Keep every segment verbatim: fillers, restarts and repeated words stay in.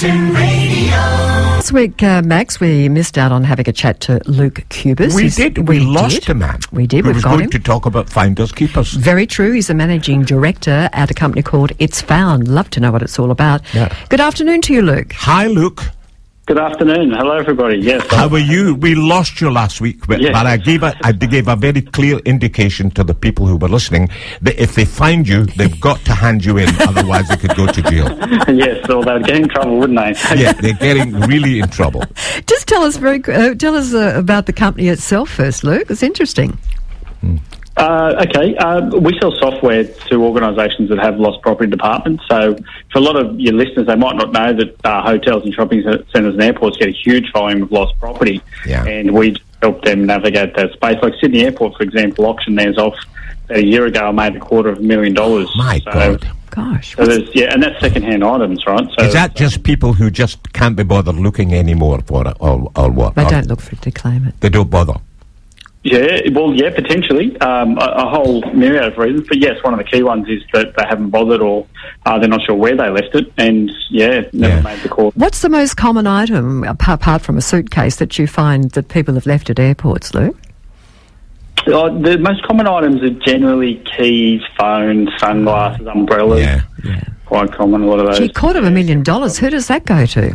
Captain Radio. This week, uh, Max, we missed out on having a chat to Luke Cubis. We He's, did. We, we lost did. a man. We did. Who We've was got going him. to talk about finders keepers. Very true. He's a managing director at a company called It's Found. Love to know what it's all about. Yeah. Good afternoon to you, Luke. Hi, Luke. Good afternoon. Hello, everybody. Yes. How are you? We lost you last week, but, Yes. but I gave a I gave a very clear indication to the people who were listening that if they find you, they've got to hand you in, otherwise they could go to jail. Yes, or they would get in trouble, wouldn't they? Yeah, they're getting really in trouble. Just tell us very uh, tell us uh, about the company itself first, Luke. It's interesting. Uh, okay, uh, we sell software to organisations that have lost property departments. So for a lot of your listeners, they might not know that uh, hotels and shopping centres and airports get a huge volume of lost property. Yeah. And we help them navigate that space. Like Sydney Airport, for example, auctioned theirs off a year ago and made a quarter of a million dollars. My so, God. Gosh. So there's, yeah, and that's second-hand items, right? So Is that just people who just can't be bothered looking anymore for it, or, or what? They Or don't look for it to claim it. They don't bother. Yeah, well, yeah, potentially. Um, a, a whole myriad of reasons. But yes, one of the key ones is that they haven't bothered or uh, they're not sure where they left it. And, yeah, never Yeah. made the call. What's the most common item, apart apart from a suitcase, that you find that people have left at airports, Luke? Uh, the most common items are generally keys, phones, sunglasses, umbrellas. Yeah. Yeah. Quite common, a lot of those. Gee, quarter of a million dollars. Who does that go to?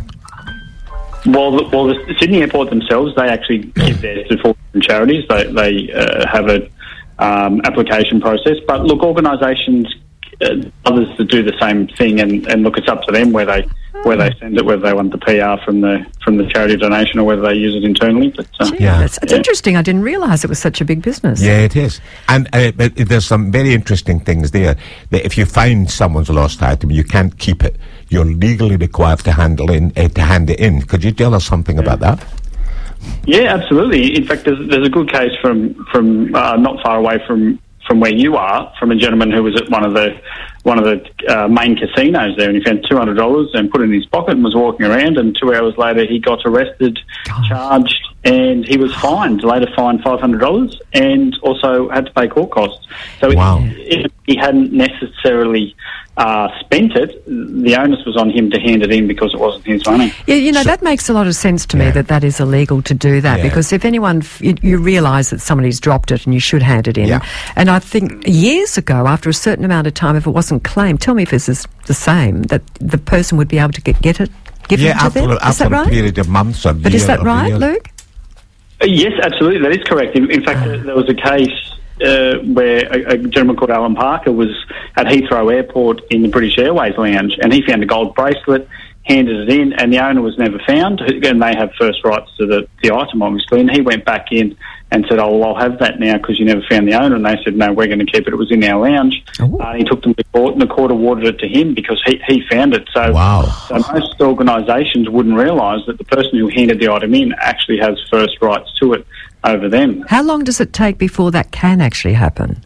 Well, the, well, the Sydney Airport themselves, they actually give theirs to four different charities. They, they uh, have a um, application process. But look, organisations, uh, others that do the same thing, and, and look, it's up to them where they where they send it, whether they want the P R from the from the charity donation or whether they use it internally. But uh, Gee, Yeah. It's, it's Yeah. interesting. I didn't realise it was such a big business. Yeah, it is. And uh, but there's some very interesting things there. That if you find someone's lost item, you can't keep it. You're legally required to handle in uh, to hand it in. Could you tell us something about that? yeah, absolutely. In fact, there's, there's a good case from from uh, not far away from. from where you are, from a gentleman who was at one of the one of the uh, main casinos there, and he found two hundred dollars and put it in his pocket and was walking around, and two hours later he got arrested, Gosh. charged, and he was fined, later fined five hundred dollars, and also had to pay court costs. So Wow. if he hadn't necessarily uh, spent it, the onus was on him to hand it in because it wasn't his money. Yeah, you know, that makes a lot of sense to me Yeah. that that is illegal to do that Yeah. because if anyone, f- you, you realise that somebody's dropped it and you should hand it in. Yeah. And I think years ago, after a certain amount of time, if it wasn't claimed, tell me if this is the same, that the person would be able to get, get it given Yeah, to after, them. Is after that a right? period of months or But is year that or right, years. Luke? Uh, Yes, absolutely. That is correct. In, in fact, there, there was a case uh, where a, a gentleman called Alan Parker was at Heathrow Airport in the British Airways lounge, and he found a gold bracelet, handed it in, and the owner was never found. And they have first rights to the, the item, obviously. And he went back in and said, "Oh, well, I'll have that now because you never found the owner." And they said, "No, we're going to keep it. It was in our lounge." Oh. Uh, he took them to court, and the court awarded it to him because he, he found it. So, Wow. so most organisations wouldn't realise that the person who handed the item in actually has first rights to it over them. How long does it take before that can actually happen?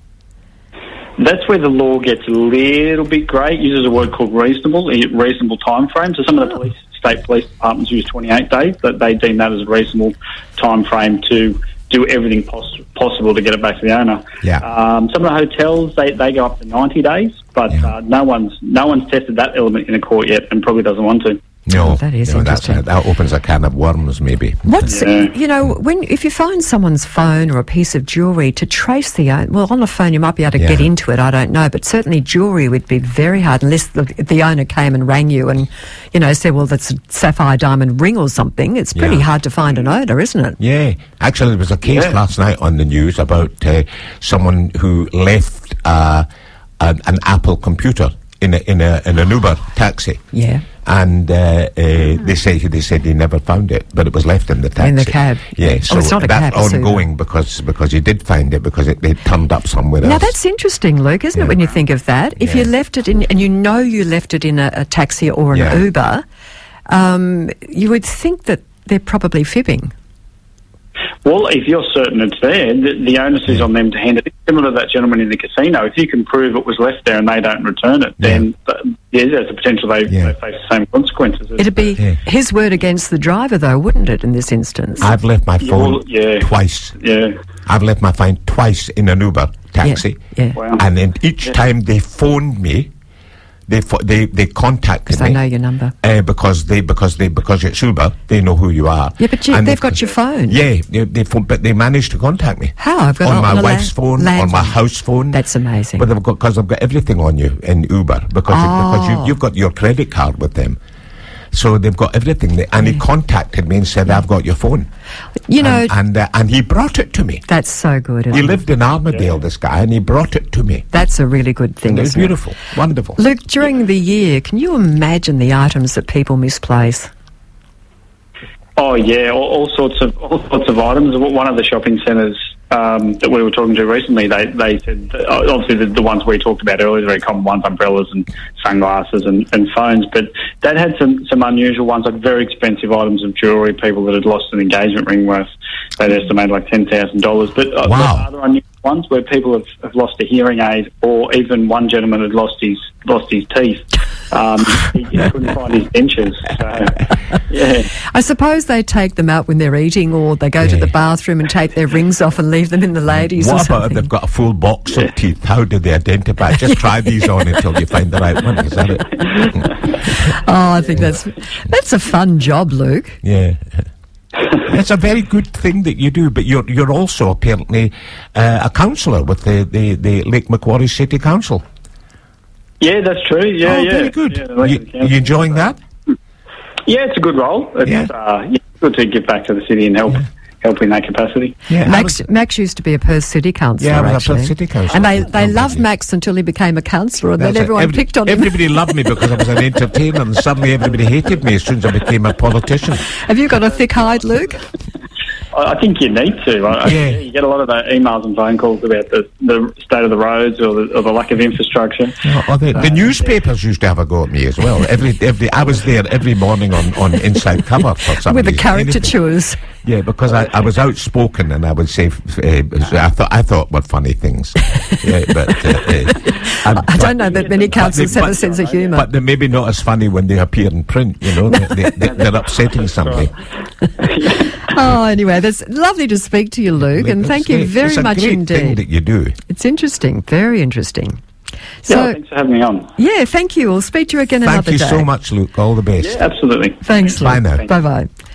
That's where the law gets a little bit grey. It uses a word called reasonable, a reasonable time frame. So some of the police, state police departments use twenty-eight days, but they deem that as a reasonable time frame to do everything poss- possible to get it back to the owner. Yeah. Um, some of the hotels, they, they go up to ninety days, but Yeah. uh, no one's no one's tested that element in a court yet and probably doesn't want to. No, Oh, that is no, that's interesting. a, that opens a can of worms, maybe. What's Yeah. you know when if you find someone's phone or a piece of jewellery to trace the owner, well on a phone you might be able to Yeah. get into it, I don't know, but certainly jewellery would be very hard unless the, the owner came and rang you and you know said, well that's a sapphire diamond ring or something. It's pretty Yeah. hard to find an owner, isn't it? Yeah, actually, there was a case Yeah. last night on the news about uh, someone who left uh, an, an Apple computer in a in a in an Uber taxi. Yeah. And uh, uh, they say they said he never found it, but it was left in the taxi. In the cab. Yeah, Oh, so it's not a that's cab, it's Uber. ongoing because because he did find it because it, it turned up somewhere Now else. that's interesting, Luke, isn't Yeah. it, when you think of that? If you Yeah. left it in, and you know you left it in a, a taxi or an Yeah. Uber, um, you would think that they're probably fibbing. Well, if you're certain it's there, the, the onus is on them to hand it in. Similar to that gentleman in the casino, if you can prove it was left there and they don't return it, then uh, yeah, there's a potential they, Yeah. they face the same consequences. as- It'd be Yeah. his word against the driver, though, wouldn't it, in this instance? I've left my Yeah, phone well, yeah. twice. Yeah. I've left my phone twice in an Uber taxi. Yeah. Wow. And then each Yeah. time they phoned me, they fo- they they contacted Because me. they know your number. Uh, because they because they because it's Uber, they know who you are. Yeah, but you, And they've got your phone. Yeah, they, they phone, but they managed to contact me. How? I've got on it my on a wife's la- phone, on my landline. house phone. That's amazing. But they've got because I've got everything on you in Uber because you, because Oh. you, you've got your credit card with them. So they've got everything. They, and he contacted me and said, "I've got your phone." You know, and and, uh, and he brought it to me. that's so good. Isn't He it? lived in Armadale, this guy, and he brought it to me. That's a really good thing. It was isn't it? beautiful, wonderful. Luke, during the year, can you imagine the items that people misplace? Oh yeah, all, all sorts of all sorts of items. One of the shopping centres um, that we were talking to recently, they they said that, uh, obviously the, the ones we talked about earlier, the very common ones, umbrellas and sunglasses and, and phones, but that had some some unusual ones, like very expensive items of jewellery. People that had lost an engagement ring worth, they'd estimate like ten thousand dollars. But uh, Wow. other unusual ones where people have, have lost a hearing aid, or even one gentleman had lost his lost his teeth. Um, he, he couldn't find his dentures. So, yeah. I suppose they take them out when they're eating, or they go to Yeah. the bathroom and take their rings off and leave them in the ladies or What about if something. they've got a full box of teeth? How do they identify? Just try these on until you find the right one. Is that it? Oh, I think that's that's a fun job, Luke. Yeah. It's a very good thing that you do, but you're you're also apparently uh, a councillor with the, the, the Lake Macquarie City Council. Yeah, that's true. Yeah, oh, yeah. very good. Yeah, the you, Elected Council. you enjoying that? Yeah, it's a good role. It's Yeah. uh, yeah, good to give back to the city and help help in that capacity. Yeah. Max, Max used to be a Perth City Councillor, Yeah, I was a actually. Perth City councillor. And they, they Oh, loved yeah. Max until he became a councillor, and That's then it. everyone Every- picked on him. Everybody loved me because I was an entertainer, and suddenly everybody hated me as soon as I became a politician. Have you got a thick hide, Luke? I, I think you need to. I, Yeah. yeah. You get a lot of uh, emails and phone calls about the, the state of the roads or the, or the lack of infrastructure. Oh, oh, the, the newspapers used to have a go at me as well. Every every I was there every morning on, on Inside Cover for some With the reason. Anything. caricatures. Yeah, because I, I was outspoken and I would say uh, I thought I thought were funny things. Yeah, but uh, uh, I don't know that many but councillors they- have a but- sense of humour. But they're maybe not as funny when they appear in print. You know, they, they, they're upsetting somebody. Oh, anyway, that's lovely to speak to you, Luke, and It's thank you great. very it's a much great thing indeed. that you do. It's interesting, very interesting. Yeah, So, thanks for having me on. yeah, thank you. We'll speak to you again Thank another you day. so much, Luke. All the best. Yeah, absolutely. Thanks, Bye Luke. now. Bye-bye.